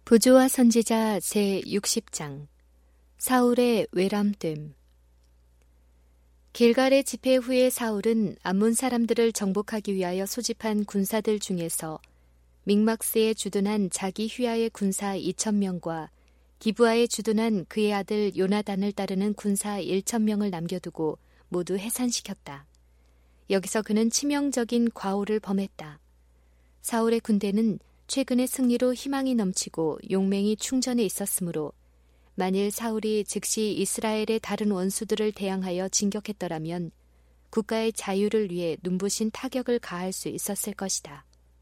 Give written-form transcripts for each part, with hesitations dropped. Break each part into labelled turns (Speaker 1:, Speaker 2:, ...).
Speaker 1: 부조와 선지자 제60장 사울의 외람됨. 길갈의 집회 후에 사울은 암몬 사람들을 정복하기 위하여 소집한 군사들 중에서 믹막스에 주둔한 자기 휘하의 군사 2,000명과 기브아에 주둔한 그의 아들 요나단을 따르는 군사 1,000명을 남겨두고 모두 해산시켰다. 여기서 그는 치명적인 과오를 범했다. 사울의 군대는 최근의 승리로 희망이 넘치고 용맹이 충전해 있었으므로 만일 사울이 즉시 이스라엘의 다른 원수들을 대항하여 진격했더라면 국가의 자유를 위해 눈부신 타격을 가할 수 있었을 것이다.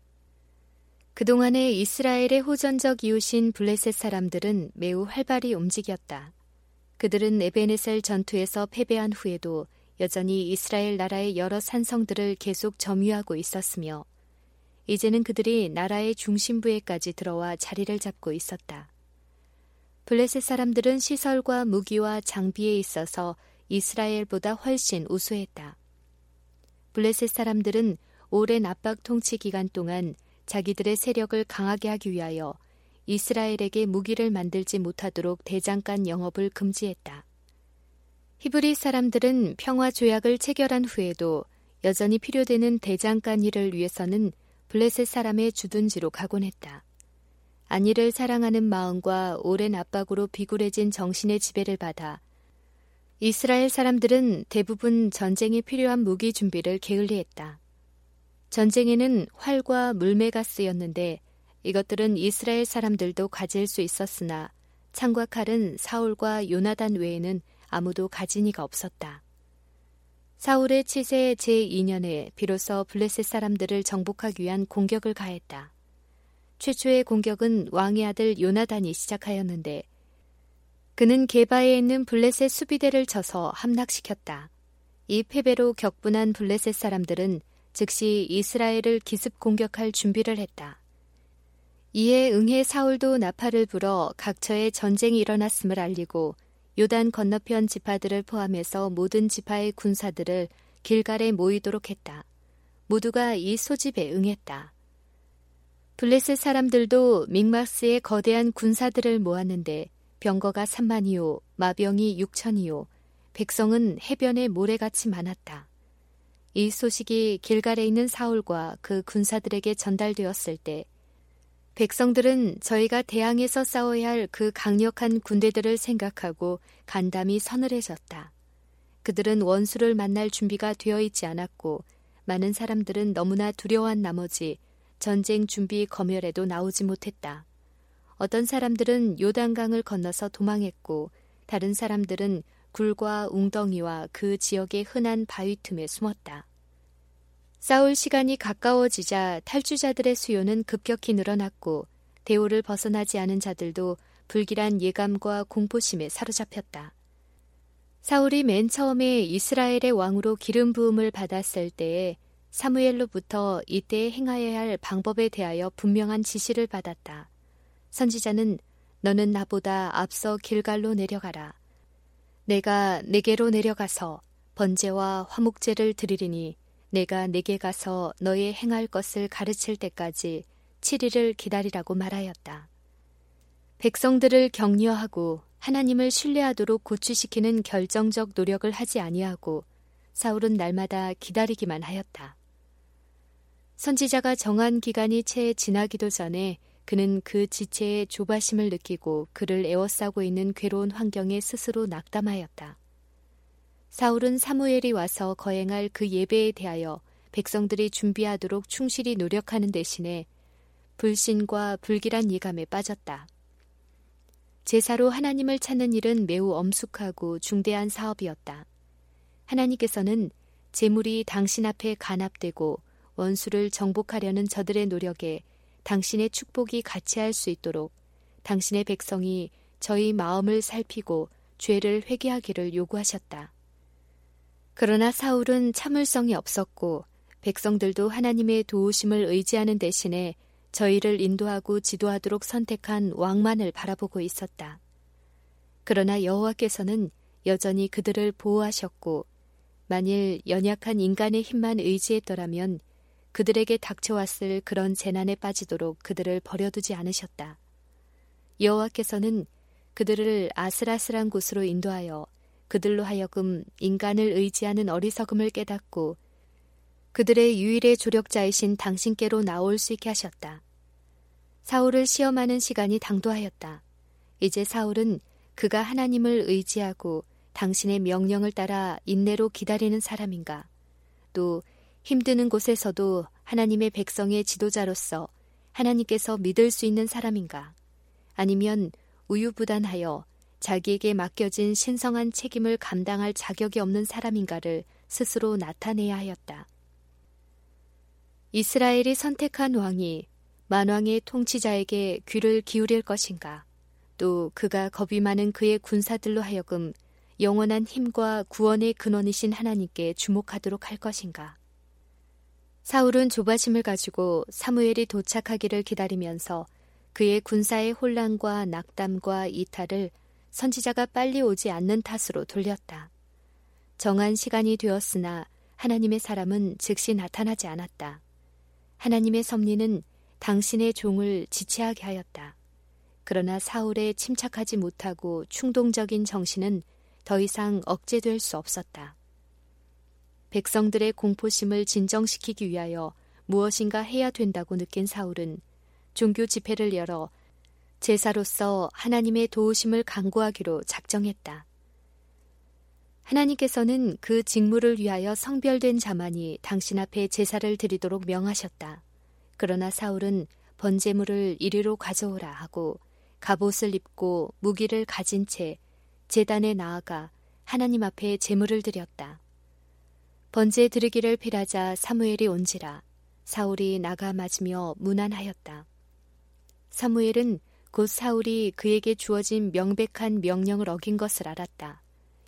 Speaker 1: 그동안에 이스라엘의 호전적 이웃인 블레셋 사람들은 매우 활발히 움직였다. 그들은 에베네셀 전투에서 패배한 후에도 여전히 이스라엘 나라의 여러 산성들을 계속 점유하고 있었으며 이제는 그들이 나라의 중심부에까지 들어와 자리를 잡고 있었다. 블레셋 사람들은 시설과 무기와 장비에 있어서 이스라엘보다 훨씬 우수했다. 블레셋 사람들은 오랜 압박 통치 기간 동안 자기들의 세력을 강하게 하기 위하여 이스라엘에게 무기를 만들지 못하도록 대장간 영업을 금지했다. 히브리 사람들은 평화 조약을 체결한 후에도 여전히 필요되는 대장간 일을 위해서는 블레셋 사람의 주둔지로 가곤 했다. 안위를 사랑하는 마음과 오랜 압박으로 비굴해진 정신의 지배를 받아 이스라엘 사람들은 대부분 전쟁에 필요한 무기 준비를 게을리했다. 전쟁에는 활과 물매가 쓰였는데 이것들은 이스라엘 사람들도 가질 수 있었으나 창과 칼은 사울과 요나단 외에는 아무도 가진 이가 없었다. 사울의 치세 제2년에 비로소 블레셋 사람들을 정복하기 위한 공격을 가했다. 최초의 공격은 왕의 아들 요나단이 시작하였는데 그는 게바에 있는 블레셋 수비대를 쳐서 함락시켰다. 이 패배로 격분한 블레셋 사람들은 즉시 이스라엘을 기습 공격할 준비를 했다. 이에 응해 사울도 나팔을 불어 각처에 전쟁이 일어났음을 알리고 요단 건너편 지파들을 포함해서 모든 지파의 군사들을 길갈에 모이도록 했다. 모두가 이 소집에 응했다. 블레셋 사람들도 믹마스의 거대한 군사들을 모았는데 병거가 3만이요, 마병이 6천이요, 백성은 해변에 모래같이 많았다. 이 소식이 길갈에 있는 사울과 그 군사들에게 전달되었을 때 백성들은 저희가 대항해서 싸워야 할 그 강력한 군대들을 생각하고 간담이 서늘해졌다. 그들은 원수를 만날 준비가 되어 있지 않았고 많은 사람들은 너무나 두려워한 나머지 전쟁 준비 검열에도 나오지 못했다. 어떤 사람들은 요단강을 건너서 도망했고 다른 사람들은 굴과 웅덩이와 그 지역의 흔한 바위 틈에 숨었다. 싸울 시간이 가까워지자 탈주자들의 수요는 급격히 늘어났고 대오를 벗어나지 않은 자들도 불길한 예감과 공포심에 사로잡혔다. 사울이 맨 처음에 이스라엘의 왕으로 기름 부음을 받았을 때에 사무엘로부터 이때 행하여야 할 방법에 대하여 분명한 지시를 받았다. 선지자는 너는 나보다 앞서 길갈로 내려가라. 내가 네게로 내려가서 번제와 화목제를 드리리니 내가 네게 가서 너의 행할 것을 가르칠 때까지 7일을 기다리라고 말하였다. 백성들을 격려하고 하나님을 신뢰하도록 고취시키는 결정적 노력을 하지 아니하고 사울은 날마다 기다리기만 하였다. 선지자가 정한 기간이 채 지나기도 전에 그는 그 지체의 조바심을 느끼고 그를 에워싸고 있는 괴로운 환경에 스스로 낙담하였다. 사울은 사무엘이 와서 거행할 그 예배에 대하여 백성들이 준비하도록 충실히 노력하는 대신에 불신과 불길한 예감에 빠졌다. 제사로 하나님을 찾는 일은 매우 엄숙하고 중대한 사업이었다. 하나님께서는 재물이 당신 앞에 간합되고 원수를 정복하려는 저들의 노력에 당신의 축복이 같이할 수 있도록 당신의 백성이 저희 마음을 살피고 죄를 회개하기를 요구하셨다. 그러나 사울은 참을성이 없었고 백성들도 하나님의 도우심을 의지하는 대신에 저희를 인도하고 지도하도록 선택한 왕만을 바라보고 있었다. 그러나 여호와께서는 여전히 그들을 보호하셨고 만일 연약한 인간의 힘만 의지했더라면 그들에게 닥쳐왔을 그런 재난에 빠지도록 그들을 버려두지 않으셨다. 여호와께서는 그들을 아슬아슬한 곳으로 인도하여 그들로 하여금 인간을 의지하는 어리석음을 깨닫고 그들의 유일의 조력자이신 당신께로 나올 수 있게 하셨다. 사울을 시험하는 시간이 당도하였다. 이제 사울은 그가 하나님을 의지하고 당신의 명령을 따라 인내로 기다리는 사람인가, 또 힘드는 곳에서도 하나님의 백성의 지도자로서 하나님께서 믿을 수 있는 사람인가, 아니면 우유부단하여 자기에게 맡겨진 신성한 책임을 감당할 자격이 없는 사람인가를 스스로 나타내야 하였다. 이스라엘이 선택한 왕이 만왕의 통치자에게 귀를 기울일 것인가, 또 그가 겁이 많은 그의 군사들로 하여금 영원한 힘과 구원의 근원이신 하나님께 주목하도록 할 것인가. 사울은 조바심을 가지고 사무엘이 도착하기를 기다리면서 그의 군사의 혼란과 낙담과 이탈을 선지자가 빨리 오지 않는 탓으로 돌렸다. 정한 시간이 되었으나 하나님의 사람은 즉시 나타나지 않았다. 하나님의 섭리는 당신의 종을 지체하게 하였다. 그러나 사울에 침착하지 못하고 충동적인 정신은 더 이상 억제될 수 없었다. 백성들의 공포심을 진정시키기 위하여 무엇인가 해야 된다고 느낀 사울은 종교 집회를 열어 제사로서 하나님의 도우심을 간구하기로 작정했다. 하나님께서는 그 직무를 위하여 성별된 자만이 당신 앞에 제사를 드리도록 명하셨다. 그러나 사울은 번제물을 이리로 가져오라 하고 갑옷을 입고 무기를 가진 채 제단에 나아가 하나님 앞에 제물을 드렸다. 번제 드리기를 필하자 사무엘이 온지라 사울이 나가 맞으며 문안하였다. 사무엘은 곧 사울이 그에게 주어진 명백한 명령을 어긴 것을 알았다.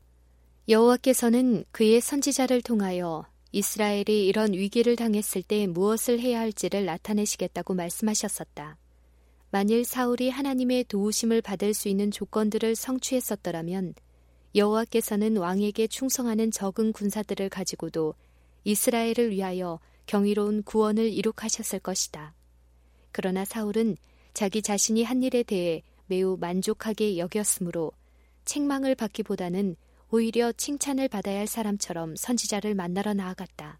Speaker 1: 여호와께서는 그의 선지자를 통하여 이스라엘이 이런 위기를 당했을 때 무엇을 해야 할지를 나타내시겠다고 말씀하셨었다. 만일 사울이 하나님의 도우심을 받을 수 있는 조건들을 성취했었더라면 여호와께서는 왕에게 충성하는 적은 군사들을 가지고도 이스라엘을 위하여 경이로운 구원을 이룩하셨을 것이다. 그러나 사울은 자기 자신이 한 일에 대해 매우 만족하게 여겼으므로 책망을 받기보다는 오히려 칭찬을 받아야 할 사람처럼 선지자를 만나러 나아갔다.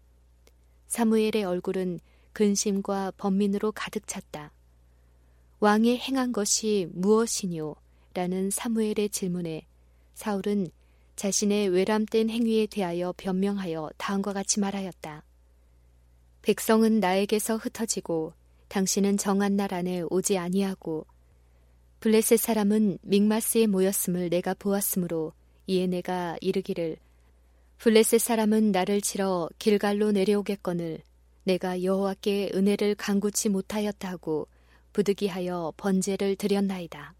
Speaker 1: 사무엘의 얼굴은 근심과 번민으로 가득 찼다. 왕이 행한 것이 무엇이뇨? 라는 사무엘의 질문에 사울은 자신의 외람된 행위에 대하여 변명하여 다음과 같이 말하였다. 백성은 나에게서 흩어지고 당신은 정한 날 안에 오지 아니하고 블레셋 사람은 믹마스에 모였음을 내가 보았으므로 이에 내가 이르기를 블레셋 사람은 나를 치러 길갈로 내려오겠거늘 내가 여호와께 은혜를 간구치 못하였다 하고 부득이하여 번제를 드렸나이다.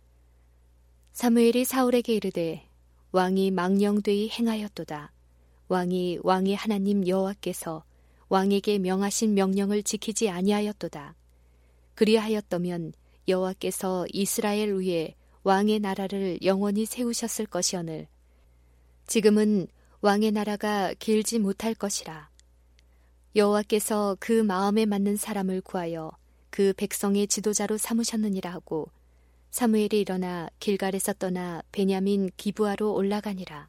Speaker 1: 사무엘이 사울에게 이르되 왕이 망령되이 행하였도다. 왕이 왕의 하나님 여호와께서 왕에게 명하신 명령을 지키지 아니하였도다. 그리하였더면 여호와께서 이스라엘 위에 왕의 나라를 영원히 세우셨을 것이오늘 지금은 왕의 나라가 길지 못할 것이라. 여호와께서 그 마음에 맞는 사람을 구하여 그 백성의 지도자로 삼으셨느니라 하고 사무엘이 일어나 길갈에서 떠나 베냐민 기브아로 올라가니라.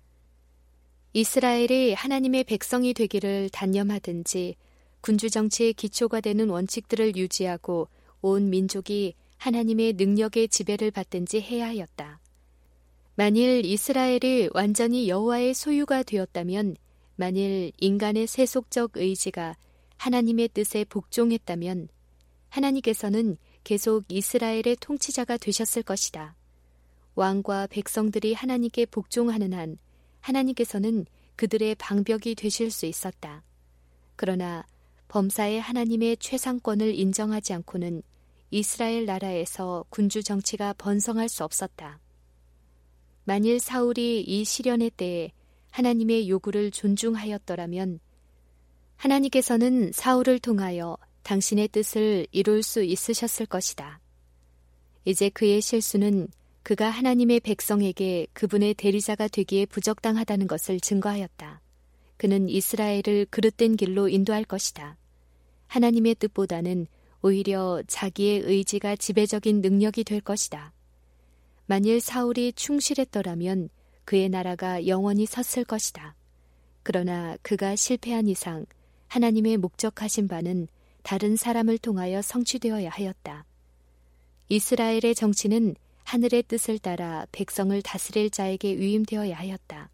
Speaker 1: 이스라엘이 하나님의 백성이 되기를 단념하든지 군주 정치의 기초가 되는 원칙들을 유지하고 온 민족이 하나님의 능력의 지배를 받든지 해야 하였다. 만일 이스라엘이 완전히 여호와의 소유가 되었다면, 만일 인간의 세속적 의지가 하나님의 뜻에 복종했다면 하나님께서는 계속 이스라엘의 통치자가 되셨을 것이다. 왕과 백성들이 하나님께 복종하는 한 하나님께서는 그들의 방벽이 되실 수 있었다. 그러나 범사의 하나님의 최상권을 인정하지 않고는 이스라엘 나라에서 군주 정치가 번성할 수 없었다. 만일 사울이 이 시련의 때에 하나님의 요구를 존중하였더라면 하나님께서는 사울을 통하여 당신의 뜻을 이룰 수 있으셨을 것이다. 이제 그의 실수는 그가 하나님의 백성에게 그분의 대리자가 되기에 부적당하다는 것을 증거하였다. 그는 이스라엘을 그릇된 길로 인도할 것이다. 하나님의 뜻보다는 오히려 자기의 의지가 지배적인 능력이 될 것이다. 만일 사울이 충실했더라면 그의 나라가 영원히 섰을 것이다. 그러나 그가 실패한 이상 하나님의 목적하신 바는 다른 사람을 통하여 성취되어야 하였다. 이스라엘의 정치는 하늘의 뜻을 따라 백성을 다스릴 자에게 위임되어야 하였다.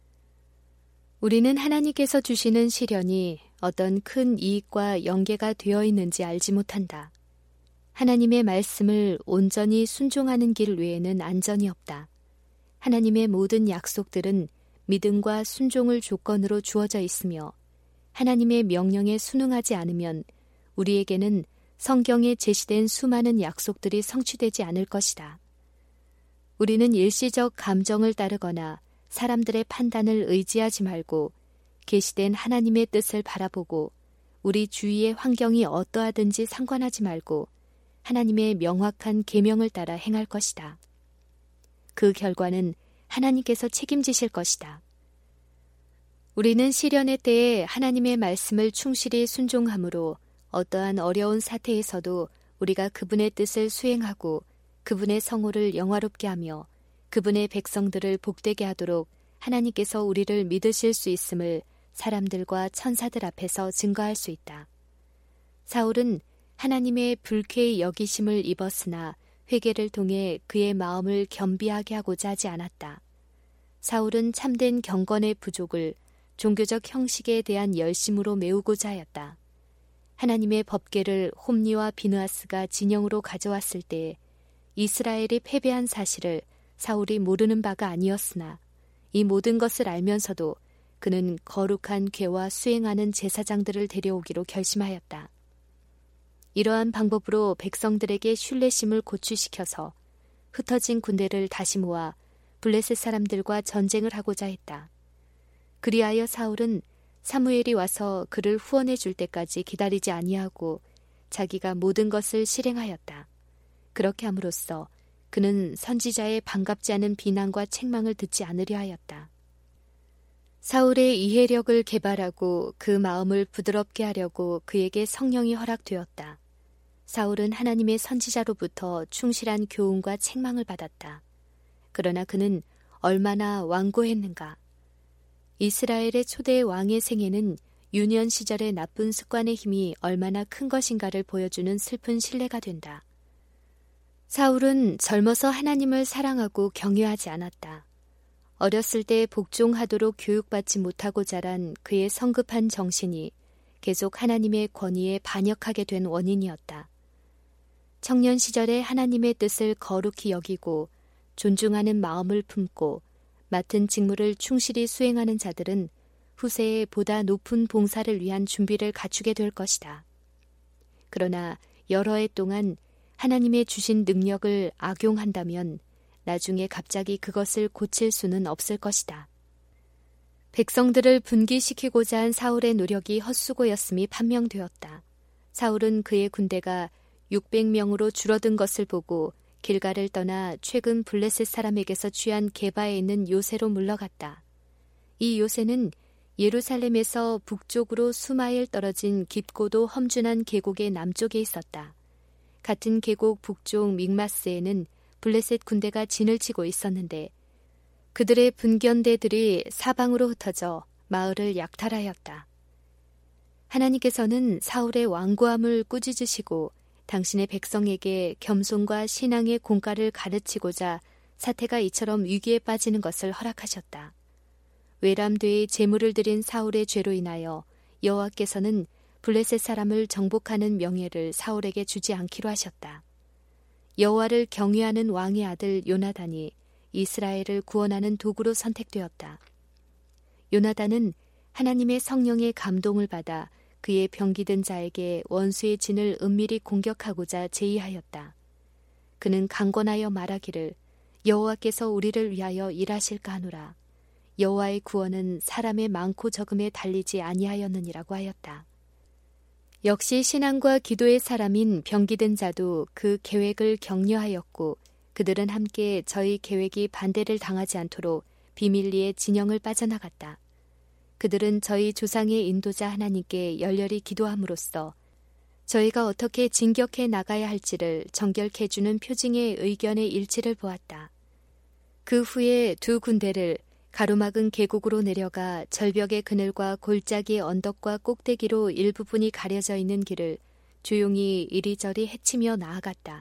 Speaker 1: 우리는 하나님께서 주시는 시련이 어떤 큰 이익과 연계가 되어 있는지 알지 못한다. 하나님의 말씀을 온전히 순종하는 길 외에는 안전이 없다. 하나님의 모든 약속들은 믿음과 순종을 조건으로 주어져 있으며 하나님의 명령에 순응하지 않으면 우리에게는 성경에 제시된 수많은 약속들이 성취되지 않을 것이다. 우리는 일시적 감정을 따르거나 사람들의 판단을 의지하지 말고 계시된 하나님의 뜻을 바라보고 우리 주위의 환경이 어떠하든지 상관하지 말고 하나님의 명확한 계명을 따라 행할 것이다. 그 결과는 하나님께서 책임지실 것이다. 우리는 시련의 때에 하나님의 말씀을 충실히 순종함으로 어떠한 어려운 사태에서도 우리가 그분의 뜻을 수행하고 그분의 성호를 영화롭게 하며 그분의 백성들을 복되게 하도록 하나님께서 우리를 믿으실 수 있음을 사람들과 천사들 앞에서 증거할 수 있다. 사울은 하나님의 불쾌히 여기심을 입었으나 회개를 통해 그의 마음을 겸비하게 하고자 하지 않았다. 사울은 참된 경건의 부족을 종교적 형식에 대한 열심으로 메우고자 하였다. 하나님의 법궤를 홈리와 비느하스가 진영으로 가져왔을 때 이스라엘이 패배한 사실을 사울이 모르는 바가 아니었으나 이 모든 것을 알면서도 그는 거룩한 궤와 수행하는 제사장들을 데려오기로 결심하였다. 이러한 방법으로 백성들에게 신뢰심을 고취시켜서 흩어진 군대를 다시 모아 블레셋 사람들과 전쟁을 하고자 했다. 그리하여 사울은 사무엘이 와서 그를 후원해 줄 때까지 기다리지 아니하고 자기가 모든 것을 실행하였다. 그렇게 함으로써 그는 선지자의 반갑지 않은 비난과 책망을 듣지 않으려 하였다. 사울의 이해력을 개발하고 그 마음을 부드럽게 하려고 그에게 성령이 허락되었다. 사울은 하나님의 선지자로부터 충실한 교훈과 책망을 받았다. 그러나 그는 얼마나 완고했는가. 이스라엘의 초대 왕의 생애는 유년 시절의 나쁜 습관의 힘이 얼마나 큰 것인가를 보여주는 슬픈 신뢰가 된다. 사울은 젊어서 하나님을 사랑하고 경외하지 않았다. 어렸을 때 복종하도록 교육받지 못하고 자란 그의 성급한 정신이 계속 하나님의 권위에 반역하게 된 원인이었다. 청년 시절에 하나님의 뜻을 거룩히 여기고 존중하는 마음을 품고 맡은 직무를 충실히 수행하는 자들은 후세에 보다 높은 봉사를 위한 준비를 갖추게 될 것이다. 그러나 여러 해 동안 하나님의 주신 능력을 악용한다면 나중에 갑자기 그것을 고칠 수는 없을 것이다. 백성들을 분기시키고자 한 사울의 노력이 헛수고였음이 판명되었다. 사울은 그의 군대가 600명으로 줄어든 것을 보고 길가를 떠나 최근 블레셋 사람에게서 취한 게바에 있는 요새로 물러갔다. 이 요새는 예루살렘에서 북쪽으로 수마일 떨어진 깊고도 험준한 계곡의 남쪽에 있었다. 같은 계곡 북쪽 믹마스에는 블레셋 군대가 진을 치고 있었는데 그들의 분견대들이 사방으로 흩어져 마을을 약탈하였다. 하나님께서는 사울의 완고함을 꾸짖으시고 당신의 백성에게 겸손과 신앙의 공과를 가르치고자 사태가 이처럼 위기에 빠지는 것을 허락하셨다. 외람되이 제물을 드린 사울의 죄로 인하여 여호와께서는 블레셋 사람을 정복하는 명예를 사울에게 주지 않기로 하셨다. 여호와를 경외하는 왕의 아들 요나단이 이스라엘을 구원하는 도구로 선택되었다. 요나단은 하나님의 성령의 감동을 받아 그의 병기든 자에게 원수의 진을 은밀히 공격하고자 제의하였다. 그는 강권하여 말하기를 여호와께서 우리를 위하여 일하실까 하노라. 여호와의 구원은 사람의 많고 적음에 달리지 아니하였느니라고 하였다. 역시 신앙과 기도의 사람인 병기든 자도 그 계획을 격려하였고 그들은 함께 저희 계획이 반대를 당하지 않도록 비밀리에 진영을 빠져나갔다. 그들은 저희 조상의 인도자 하나님께 열렬히 기도함으로써 저희가 어떻게 진격해 나가야 할지를 정결케 해주는 표징의 의견의 일치를 보았다. 그 후에 두 군대를 가로막은 계곡으로 내려가 절벽의 그늘과 골짜기 언덕과 꼭대기로 일부분이 가려져 있는 길을 조용히 이리저리 헤치며 나아갔다.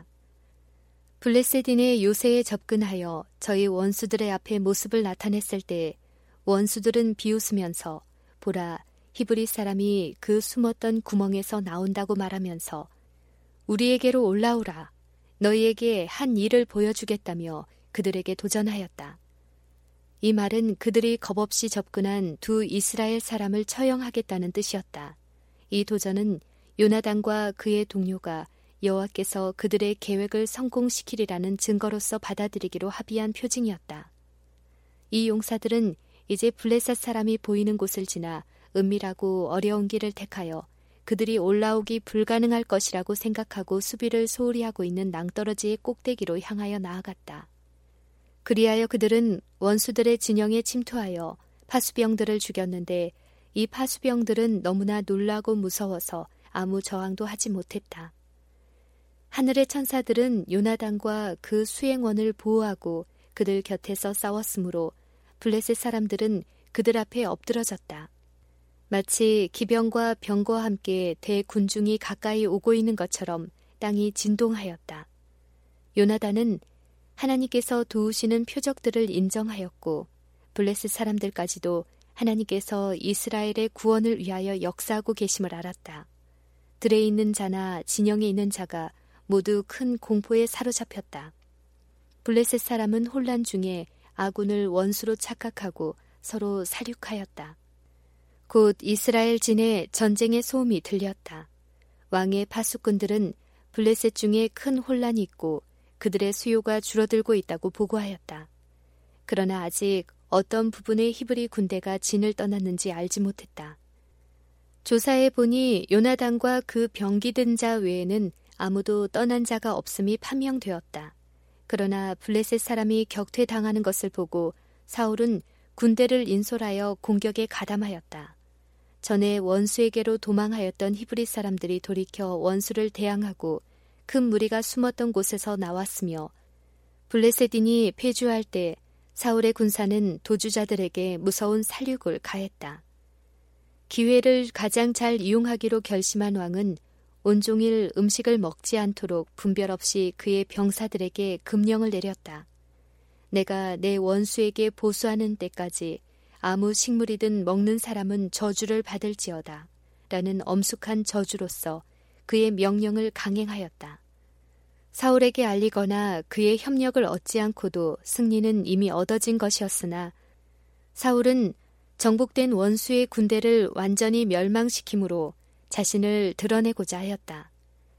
Speaker 1: 블레셋인의 요새에 접근하여 저희 원수들의 앞에 모습을 나타냈을 때 원수들은 비웃으면서 보라, 히브리 사람이 그 숨었던 구멍에서 나온다고 말하면서 우리에게로 올라오라, 너희에게 한 일을 보여주겠다며 그들에게 도전하였다. 이 말은 그들이 겁없이 접근한 두 이스라엘 사람을 처형하겠다는 뜻이었다. 이 도전은 요나단과 그의 동료가 여호와께서 그들의 계획을 성공시키리라는 증거로서 받아들이기로 합의한 표징이었다. 이 용사들은 이제 블레셋 사람이 보이는 곳을 지나 은밀하고 어려운 길을 택하여 그들이 올라오기 불가능할 것이라고 생각하고 수비를 소홀히 하고 있는 낭떠러지의 꼭대기로 향하여 나아갔다. 그리하여 그들은 원수들의 진영에 침투하여 파수병들을 죽였는데 이 파수병들은 너무나 놀라고 무서워서 아무 저항도 하지 못했다. 하늘의 천사들은 요나단과 그 수행원을 보호하고 그들 곁에서 싸웠으므로 블레셋 사람들은 그들 앞에 엎드러졌다. 마치 기병과 병거와 함께 대군중이 가까이 오고 있는 것처럼 땅이 진동하였다. 요나단은 하나님께서 도우시는 표적들을 인정하였고 블레셋 사람들까지도 하나님께서 이스라엘의 구원을 위하여 역사하고 계심을 알았다. 들에 있는 자나 진영에 있는 자가 모두 큰 공포에 사로잡혔다. 블레셋 사람은 혼란 중에 아군을 원수로 착각하고 서로 살육하였다. 곧 이스라엘 진에 전쟁의 소음이 들렸다. 왕의 파수꾼들은 블레셋 중에 큰 혼란이 있고 그들의 수요가 줄어들고 있다고 보고하였다. 그러나 아직 어떤 부분의 히브리 군대가 진을 떠났는지 알지 못했다. 조사해 보니 요나단과 그 병기 든 자 외에는 아무도 떠난 자가 없음이 판명되었다. 그러나 블레셋 사람이 격퇴당하는 것을 보고 사울은 군대를 인솔하여 공격에 가담하였다. 전에 원수에게로 도망하였던 히브리 사람들이 돌이켜 원수를 대항하고 큰 무리가 숨었던 곳에서 나왔으며 블레셋인이 패주할 때 사울의 군사는 도주자들에게 무서운 살육을 가했다. 기회를 가장 잘 이용하기로 결심한 왕은 온종일 음식을 먹지 않도록 분별 없이 그의 병사들에게 금령을 내렸다. 내가 내 원수에게 보수하는 때까지 아무 식물이든 먹는 사람은 저주를 받을지어다 라는 엄숙한 저주로서 그의 명령을 강행하였다. 사울에게 알리거나 그의 협력을 얻지 않고도 승리는 이미 얻어진 것이었으나 사울은 정복된 원수의 군대를 완전히 멸망시키므로 자신을 드러내고자 하였다.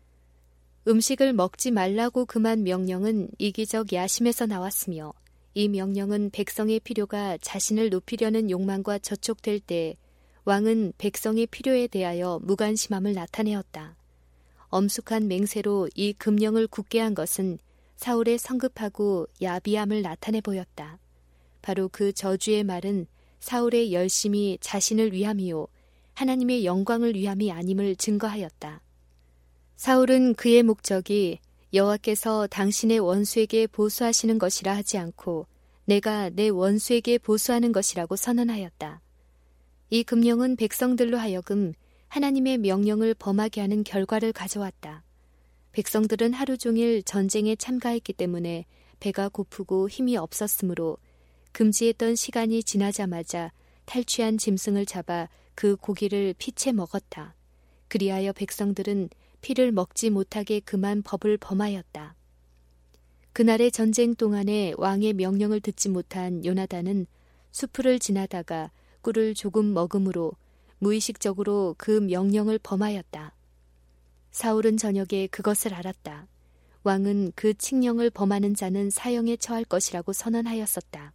Speaker 1: 음식을 먹지 말라고 금한 명령은 이기적 야심에서 나왔으며 이 명령은 백성의 필요가 자신을 높이려는 욕망과 저촉될 때 왕은 백성의 필요에 대하여 무관심함을 나타내었다. 엄숙한 맹세로 이 금령을 굳게 한 것은 사울의 성급하고 야비함을 나타내 보였다. 바로 그 저주의 말은 사울의 열심이 자신을 위함이요 하나님의 영광을 위함이 아님을 증거하였다. 사울은 그의 목적이 여호와께서 당신의 원수에게 보수하시는 것이라 하지 않고 내가 내 원수에게 보수하는 것이라고 선언하였다. 이 금령은 백성들로 하여금 하나님의 명령을 범하게 하는 결과를 가져왔다. 백성들은 하루 종일 전쟁에 참가했기 때문에 배가 고프고 힘이 없었으므로 금지했던 시간이 지나자마자 탈취한 짐승을 잡아 그 고기를 피채 먹었다. 그리하여 백성들은 피를 먹지 못하게 금한 법을 범하였다. 그날의 전쟁 동안에 왕의 명령을 듣지 못한 요나단은 수풀을 지나다가 꿀을 조금 먹음으로 무의식적으로 그 명령을 범하였다. 사울은 저녁에 그것을 알았다. 왕은 그 칙령을 범하는 자는 사형에 처할 것이라고 선언하였었다.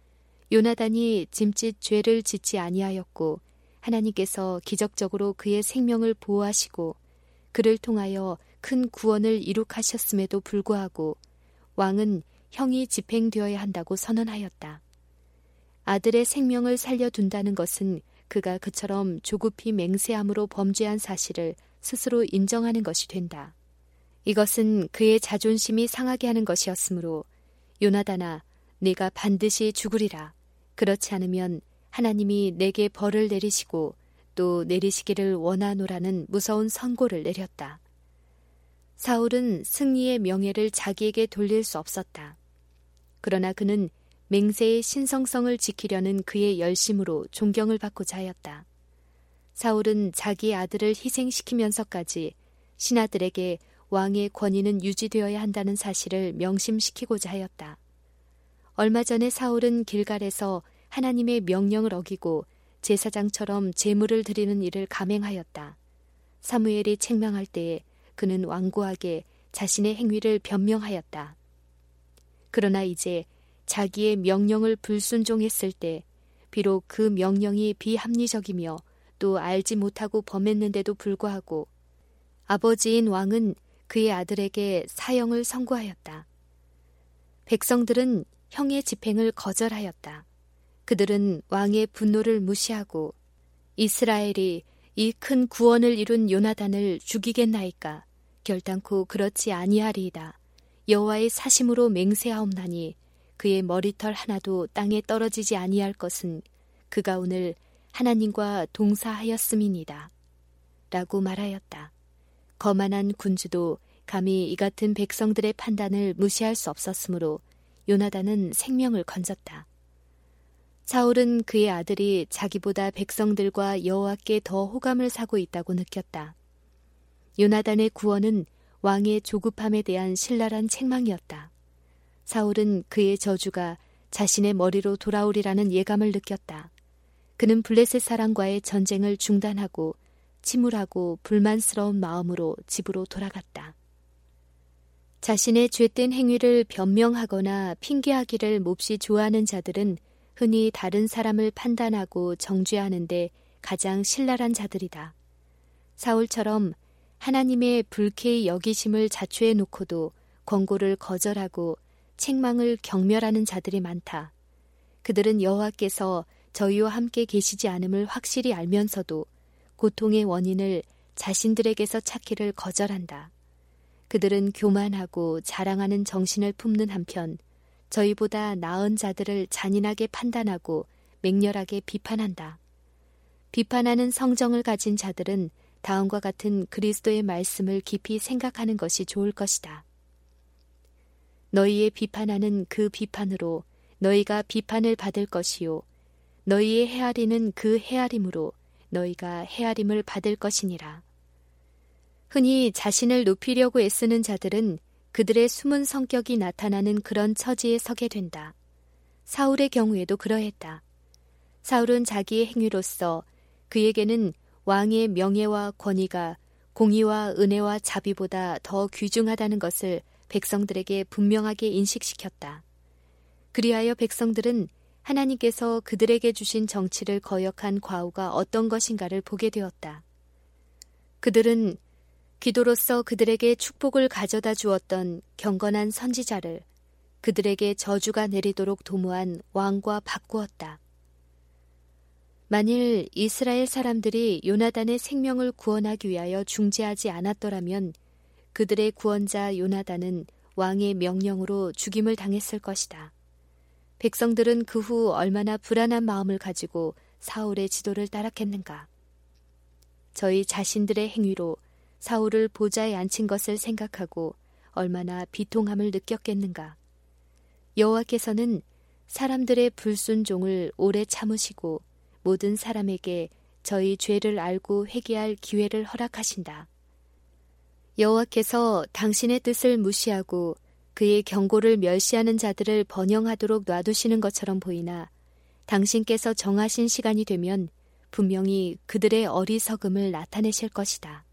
Speaker 1: 요나단이 짐짓 죄를 짓지 아니하였고 하나님께서 기적적으로 그의 생명을 보호하시고 그를 통하여 큰 구원을 이룩하셨음에도 불구하고 왕은 형이 집행되어야 한다고 선언하였다. 아들의 생명을 살려둔다는 것은 그가 그처럼 조급히 맹세함으로 범죄한 사실을 스스로 인정하는 것이 된다. 이것은 그의 자존심이 상하게 하는 것이었으므로 요나단아, 네가 반드시 죽으리라. 그렇지 않으면 하나님이 내게 벌을 내리시고 또 내리시기를 원하노라는 무서운 선고를 내렸다. 사울은 승리의 명예를 자기에게 돌릴 수 없었다. 그러나 그는 맹세의 신성성을 지키려는 그의 열심으로 존경을 받고자 하였다. 사울은 자기의 아들을 희생시키면서까지 신하들에게 왕의 권위는 유지되어야 한다는 사실을 명심시키고자 하였다. 얼마 전에 사울은 길갈에서 하나님의 명령을 어기고 제사장처럼 제물을 드리는 일을 감행하였다. 사무엘이 책망할 때에 그는 완고하게 자신의 행위를 변명하였다. 그러나 이제 자기의 명령을 불순종했을 때 비록 그 명령이 비합리적이며 또 알지 못하고 범했는데도 불구하고 아버지인 왕은 그의 아들에게 사형을 선고하였다. 백성들은 형의 집행을 거절하였다. 그들은 왕의 분노를 무시하고 이스라엘이 이 큰 구원을 이룬 요나단을 죽이겠나이까? 결단코 그렇지 아니하리이다. 여호와의 사심으로 맹세하옵나니 그의 머리털 하나도 땅에 떨어지지 아니할 것은 그가 오늘 하나님과 동사하였음이니이다. 라고 말하였다. 거만한 군주도 감히 이 같은 백성들의 판단을 무시할 수 없었으므로 요나단은 생명을 건졌다. 사울은 그의 아들이 자기보다 백성들과 여호와께 더 호감을 사고 있다고 느꼈다. 요나단의 구원은 왕의 조급함에 대한 신랄한 책망이었다. 사울은 그의 저주가 자신의 머리로 돌아오리라는 예감을 느꼈다. 그는 블레셋 사람과의 전쟁을 중단하고 침울하고 불만스러운 마음으로 집으로 돌아갔다. 자신의 죄된 행위를 변명하거나 핑계하기를 몹시 좋아하는 자들은 흔히 다른 사람을 판단하고 정죄하는데 가장 신랄한 자들이다. 사울처럼 하나님의 불쾌히 여기심을 자초해 놓고도 권고를 거절하고 책망을 경멸하는 자들이 많다. 그들은 여호와께서 저희와 함께 계시지 않음을 확실히 알면서도 고통의 원인을 자신들에게서 찾기를 거절한다. 그들은 교만하고 자랑하는 정신을 품는 한편 저희보다 나은 자들을 잔인하게 판단하고 맹렬하게 비판한다. 비판하는 성정을 가진 자들은 다음과 같은 그리스도의 말씀을 깊이 생각하는 것이 좋을 것이다. 너희의 비판하는 그 비판으로 너희가 비판을 받을 것이요 너희의 헤아리는 그 헤아림으로 너희가 헤아림을 받을 것이니라. 흔히 자신을 높이려고 애쓰는 자들은 그들의 숨은 성격이 나타나는 그런 처지에 서게 된다. 사울의 경우에도 그러했다. 사울은 자기의 행위로서 그에게는 왕의 명예와 권위가 공의와 은혜와 자비보다 더 귀중하다는 것을 백성들에게 분명하게 인식시켰다. 그리하여 백성들은 하나님께서 그들에게 주신 정치를 거역한 과오가 어떤 것인가를 보게 되었다. 그들은 기도로서 그들에게 축복을 가져다 주었던 경건한 선지자를 그들에게 저주가 내리도록 도모한 왕과 바꾸었다. 만일 이스라엘 사람들이 요나단의 생명을 구원하기 위하여 중재하지 않았더라면 그들의 구원자 요나단은 왕의 명령으로 죽임을 당했을 것이다. 백성들은 그 후 얼마나 불안한 마음을 가지고 사울의 지도를 따랐겠는가. 저희 자신들의 행위로 사울을 보좌에 앉힌 것을 생각하고 얼마나 비통함을 느꼈겠는가. 여호와께서는 사람들의 불순종을 오래 참으시고 모든 사람에게 저희 죄를 알고 회개할 기회를 허락하신다. 여호와께서 당신의 뜻을 무시하고 그의 경고를 멸시하는 자들을 번영하도록 놔두시는 것처럼 보이나 당신께서 정하신 시간이 되면 분명히 그들의 어리석음을 나타내실 것이다.